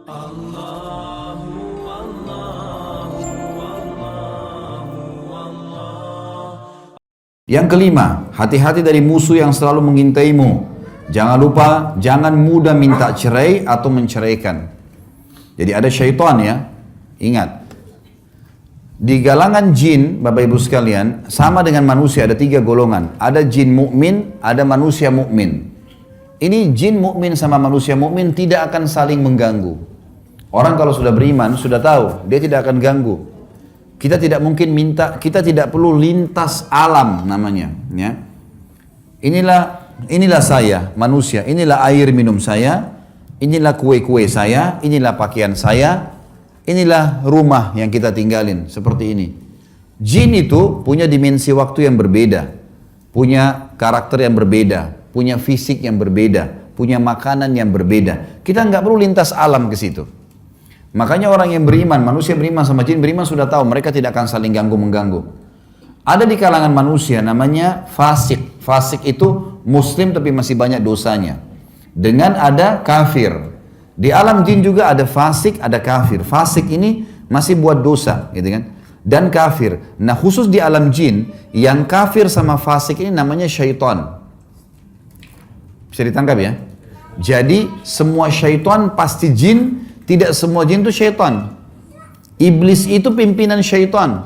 Yang kelima, hati-hati dari musuh yang selalu mengintaimu. Jangan lupa, jangan mudah minta cerai atau menceraikan. Jadi ada syaitan ya, ingat. Di kalangan jin, Bapak Ibu sekalian, sama dengan manusia ada 3 golongan. Ada jin mukmin, ada manusia mukmin. Ini jin mukmin sama manusia mukmin tidak akan saling mengganggu. Orang kalau sudah beriman, sudah tahu, dia tidak akan ganggu. Kita tidak mungkin minta, kita tidak perlu lintas alam namanya. Ya. Inilah saya, manusia, inilah air minum saya, inilah kue-kue saya, inilah pakaian saya, inilah rumah yang kita tinggalin, seperti ini. Jin itu punya dimensi waktu yang berbeda, punya karakter yang berbeda, punya fisik yang berbeda, punya makanan yang berbeda. Kita nggak perlu lintas alam ke situ. Makanya orang yang beriman, manusia beriman sama jin beriman sudah tahu mereka tidak akan saling ganggu-mengganggu. Ada di kalangan manusia namanya fasik. Fasik itu muslim tapi masih banyak dosanya. Dengan ada kafir. Di alam jin juga ada fasik, ada kafir. Fasik ini masih buat dosa, gitu kan? Dan kafir. Nah khusus di alam jin, yang kafir sama fasik ini namanya syaitan. Bisa ditangkap ya? Jadi semua syaitan pasti jin. Tidak semua jin itu syaitan. Iblis itu pimpinan syaitan.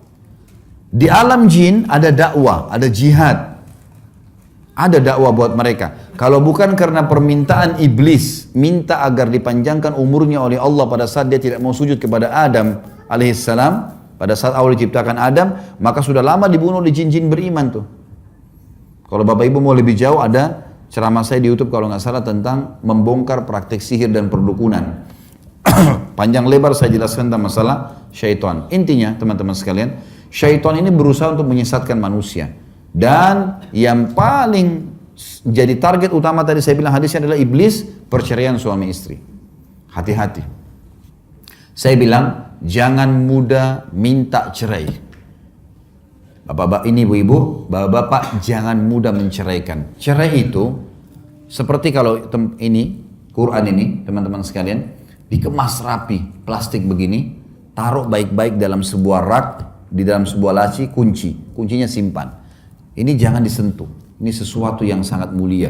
Di alam jin ada dakwah, ada jihad. Ada dakwah buat mereka. Kalau bukan karena permintaan iblis, minta agar dipanjangkan umurnya oleh Allah pada saat dia tidak mau sujud kepada Adam alaihissalam, pada saat awal diciptakan Adam, maka sudah lama dibunuh oleh jin-jin beriman tuh. Kalau Bapak Ibu mau lebih jauh, ada ceramah saya di YouTube kalau nggak salah tentang membongkar praktek sihir dan perdukunan. Panjang lebar saya jelaskan tentang masalah syaitan. Intinya teman-teman sekalian, syaitan ini berusaha untuk menyesatkan manusia. Dan yang paling jadi target utama tadi saya bilang hadisnya adalah iblis, perceraian suami istri. Hati-hati. Saya bilang jangan mudah minta cerai. Bapak-bapak ini ibu-ibu, bapak-bapak jangan mudah menceraikan. Cerai itu seperti kalau ini Quran ini teman-teman sekalian, dikemas rapi, plastik begini, taruh baik-baik dalam sebuah rak, di dalam sebuah laci, kuncinya simpan. Ini jangan disentuh, ini sesuatu yang sangat mulia.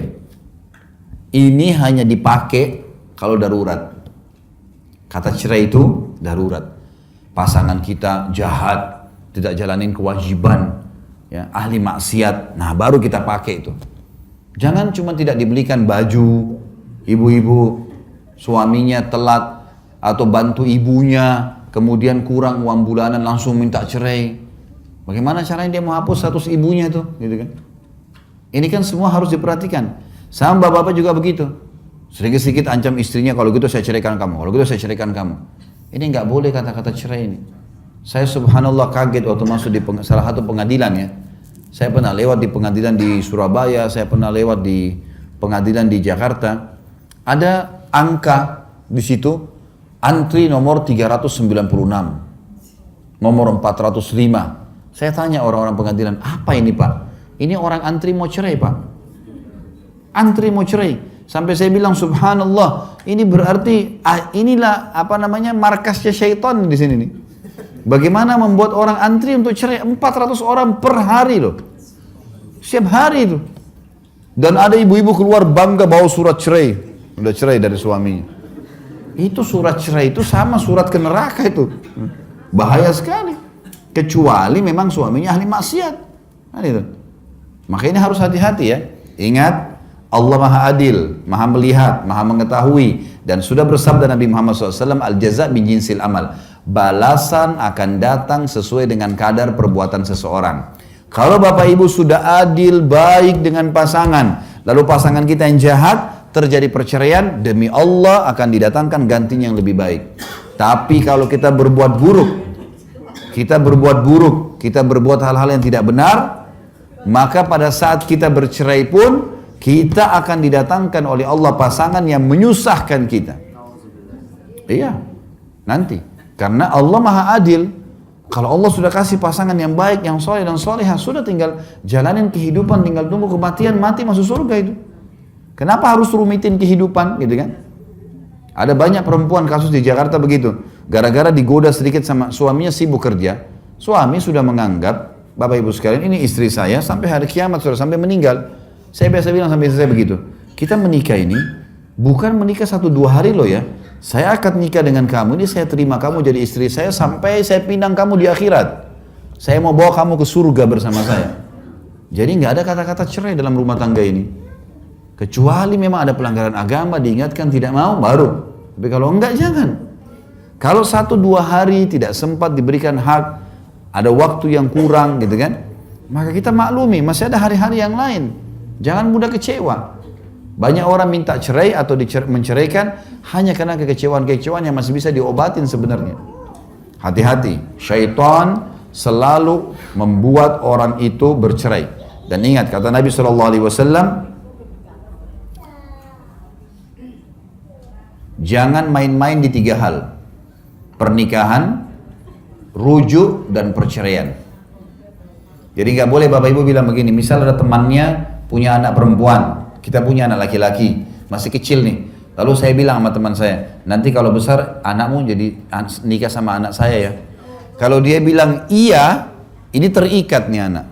Ini hanya dipakai kalau darurat. Kata cerai itu darurat. Pasangan kita jahat, tidak jalanin kewajiban, ya, ahli maksiat, nah baru kita pakai itu. Jangan cuma tidak dibelikan baju, ibu-ibu, suaminya telat atau bantu ibunya, kemudian kurang uang bulanan langsung minta cerai. Bagaimana caranya dia mau hapus status ibunya tuh, gitu kan? Ini kan semua harus diperhatikan. Sama bapak-bapak juga begitu. Sedikit-sedikit ancam istrinya, kalau gitu saya ceraikan kamu, kalau gitu saya ceraikan kamu. Ini nggak boleh kata-kata cerai ini. Saya subhanallah kaget waktu masuk di salah satu pengadilan ya. Saya pernah lewat di pengadilan di Surabaya, saya pernah lewat di pengadilan di Jakarta. Ada angka di situ, antri nomor 396, nomor 405. Saya tanya orang-orang pengadilan, apa ini Pak? Ini orang antri mau cerai Pak. Antri mau cerai. Sampai saya bilang subhanallah, ini berarti inilah apa namanya markasnya syaitan di sini nih. Bagaimana membuat orang antri untuk cerai 400 orang per hari loh. Setiap hari itu. Dan ada ibu-ibu keluar bangga bawa surat cerai. Udah cerai dari suaminya. Itu surat cerai itu sama surat ke neraka itu. Bahaya sekali. Kecuali memang suaminya ahli maksiat. Nah, itu. Makanya harus hati-hati ya. Ingat, Allah Maha Adil, Maha Melihat, Maha Mengetahui. Dan sudah bersabda Nabi Muhammad SAW, Al-jaza' min jinsil amal. Balasan akan datang sesuai dengan kadar perbuatan seseorang. Kalau Bapak Ibu sudah adil, baik dengan pasangan, lalu pasangan kita yang jahat, terjadi perceraian, demi Allah akan didatangkan gantinya yang lebih baik. Tapi kalau kita berbuat buruk, kita berbuat hal-hal yang tidak benar, maka pada saat kita bercerai pun, kita akan didatangkan oleh Allah pasangan yang menyusahkan kita. Iya, nanti. Karena Allah Maha Adil. Kalau Allah sudah kasih pasangan yang baik, yang soleh dan solehah, sudah tinggal jalanin kehidupan, tinggal tunggu kematian, mati masuk surga itu. Kenapa harus rumitin kehidupan, gitu kan? Ada banyak perempuan kasus di Jakarta begitu. Gara-gara digoda sedikit sama suaminya sibuk kerja. Suami sudah menganggap, Bapak Ibu sekalian, ini istri saya sampai hari kiamat, sudah sampai meninggal. Saya biasa bilang sampai istri saya begitu. Kita menikah ini, bukan menikah 1-2 hari loh ya. Saya akan nikah dengan kamu, ini saya terima kamu jadi istri saya sampai saya pinang kamu di akhirat. Saya mau bawa kamu ke surga bersama saya. Jadi nggak ada kata-kata cerai dalam rumah tangga ini. Kecuali memang ada pelanggaran agama, diingatkan tidak mau, baru. Tapi kalau enggak, jangan. Kalau 1-2 hari tidak sempat diberikan hak, ada waktu yang kurang gitu kan, maka kita maklumi, masih ada hari-hari yang lain. Jangan mudah kecewa. Banyak orang minta cerai atau menceraikan hanya karena kekecewaan-kekecewaan yang masih bisa diobatin sebenarnya. Hati-hati, syaitan selalu membuat orang itu bercerai. Dan ingat kata Nabi SAW, jangan main-main di 3 hal. Pernikahan, rujuk, dan perceraian. Jadi nggak boleh Bapak Ibu bilang begini, misal ada temannya punya anak perempuan, kita punya anak laki-laki, masih kecil nih. Lalu saya bilang sama teman saya, nanti kalau besar anakmu jadi nikah sama anak saya ya. Kalau dia bilang iya, ini terikat nih anak.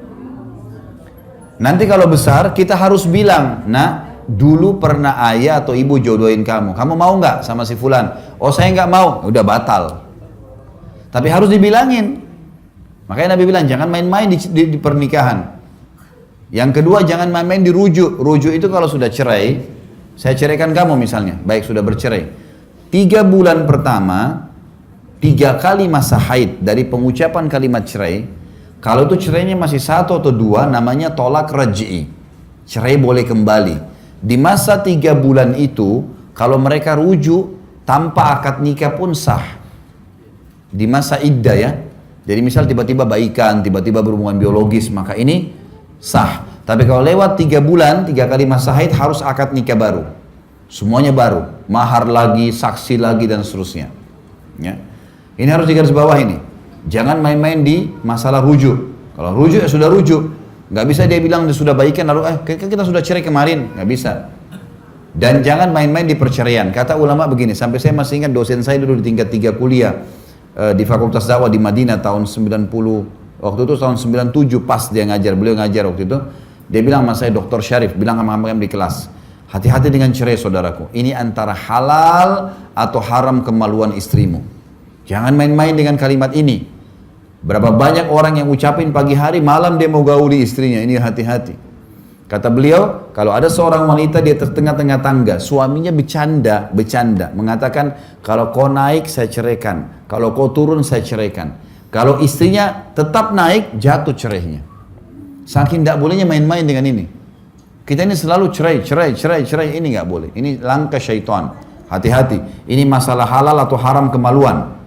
Nanti kalau besar kita harus bilang, nak, dulu pernah ayah atau ibu jodohin kamu mau nggak sama si fulan? Oh saya nggak mau, udah batal. Tapi harus dibilangin. Makanya Nabi bilang jangan main-main di pernikahan. Yang kedua jangan main-main di rujuk. Rujuk itu kalau sudah cerai, saya ceraikan kamu misalnya, baik sudah bercerai. 3 bulan pertama, 3 kali masa haid dari pengucapan kalimat cerai. Kalau itu cerainya masih 1 atau 2, namanya tolak raj'i. Cerai boleh kembali. Di masa 3 bulan itu, kalau mereka rujuk tanpa akad nikah pun sah. Di masa iddah ya. Jadi misal tiba-tiba baikan, tiba-tiba berhubungan biologis, maka ini sah. Tapi kalau lewat 3 bulan, 3 kali masa haid harus akad nikah baru. Semuanya baru. Mahar lagi, saksi lagi, dan seterusnya. Ya. Ini harus digarisbawah ini. Jangan main-main di masalah rujuk. Kalau rujuk ya sudah rujuk. Nggak bisa dia bilang dia sudah baikan lalu kita sudah cerai kemarin. Nggak bisa. Dan jangan main-main di perceraian. Kata ulama begini, sampai saya masih ingat dosen saya dulu di tingkat 3 kuliah di Fakultas Dakwah di Madinah tahun 90, waktu itu tahun 97 pas dia ngajar, beliau ngajar waktu itu. Dia bilang sama saya, Dr. Syarif, bilang sama kami di kelas, hati-hati dengan cerai saudaraku. Ini antara halal atau haram kemaluan istrimu. Jangan main-main dengan kalimat ini. Berapa banyak orang yang ucapin pagi hari, malam dia mau gauli istrinya. Ini hati-hati. Kata beliau, kalau ada seorang wanita di tengah-tengah tangga, suaminya bercanda, mengatakan, kalau kau naik saya ceraikan, kalau kau turun saya ceraikan. Kalau istrinya tetap naik, jatuh cerainya. Saking tidak bolehnya main-main dengan ini. Kita ini selalu cerai, ini nggak boleh. Ini langkah syaitan. Hati-hati. Ini masalah halal atau haram kemaluan.